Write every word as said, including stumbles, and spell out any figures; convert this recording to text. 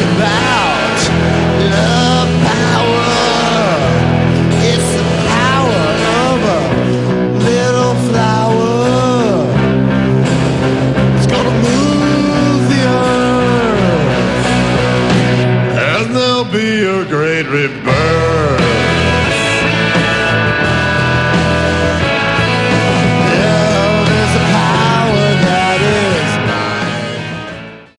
about the power. It's the power of a little flower. It's gonna move the earth, and there'll be a great rebirth.